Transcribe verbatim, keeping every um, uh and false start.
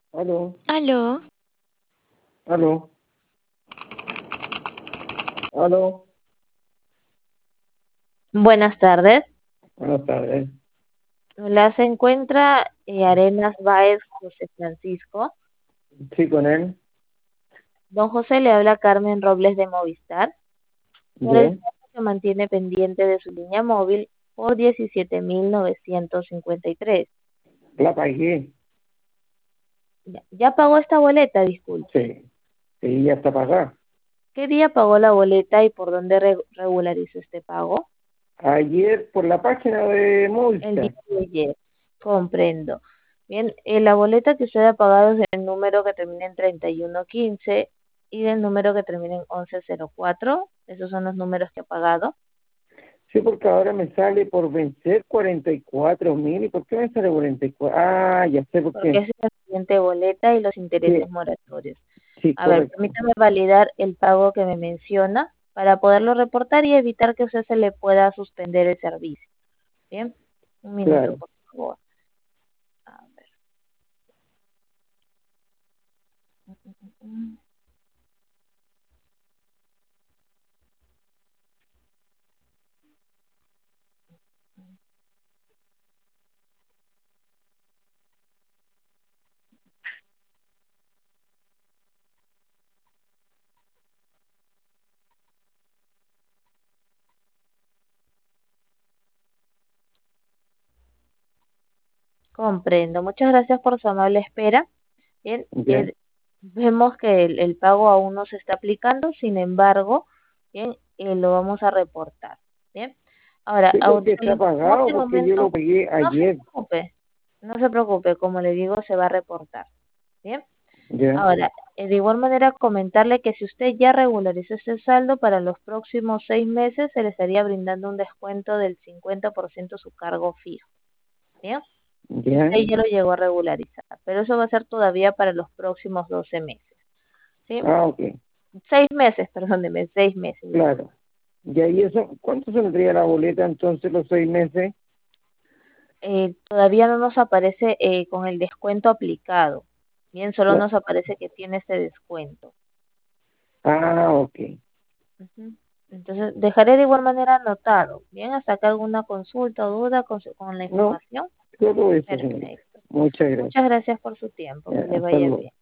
Aló, Aló, aló, aló. buenas tardes. Buenas tardes. La se encuentra eh, Arenas Báez José Francisco. Sí, con él. Don José, le habla Carmen Robles de Movistar por el Bien. caso que mantiene pendiente de su línea móvil por diecisiete mil novecientos cincuenta y tres. La pagué. Ya, ya pagó esta boleta, disculpe. Sí. Sí, ya está pagada. ¿Qué día pagó la boleta y por dónde re- regularizó este pago? Ayer por la página de El día Movistar. de ayer. Comprendo. Bien, eh, la boleta que usted ha pagado es del número que termina en treinta y uno quince y del número que termina en once cero cuatro. Esos son los números que ha pagado. Sí, porque ahora me sale por vencer cuarenta y cuatro mil. ¿Y por qué me sale cuarenta y cuatro? Ah, ya sé por Porque qué. esa es la siguiente boleta y los intereses Sí, moratorios. sí, A ver, correcto. permítame validar el pago que me menciona para poderlo reportar y evitar que a usted se le pueda suspender el servicio. Bien, un minuto, Claro. por favor. A ver. Mm, mm, mm, mm. Comprendo. Muchas gracias por su amable espera. Bien, Ya. eh, vemos que el, el pago aún no se está aplicando, sin embargo, bien, eh, lo vamos a reportar. Bien, ahora, Sí, ahorita porque en está este pagado, porque yo lo momento, pagué no se ayer. preocupe, no se preocupe, como le digo, se va a reportar. Bien, Ya. ahora, eh, de igual manera, comentarle que si usted ya regularizó este saldo para los próximos seis meses, se le estaría brindando un descuento del cincuenta por ciento su cargo fijo. Bien. Si Ya. usted ya lo llegó a regularizar, pero eso va a ser todavía para los próximos doce meses, ¿sí? Ah, ok. Seis meses, perdóneme, seis meses, Claro. disculpe. Ya, ¿y eso? ¿Cuánto saldría la boleta entonces los seis meses? Eh, todavía no nos aparece eh, con el descuento aplicado. Bien, solo La- nos aparece que tiene ese descuento. Ah, ok. Ujú. Entonces, dejaré de igual manera anotado. Bien, hasta que alguna consulta o duda con, su- con la No, información. solo eso, señorita. Perfecto. Muchas gracias. Muchas gracias por su tiempo. Ya, Que le hasta vaya luego. bien.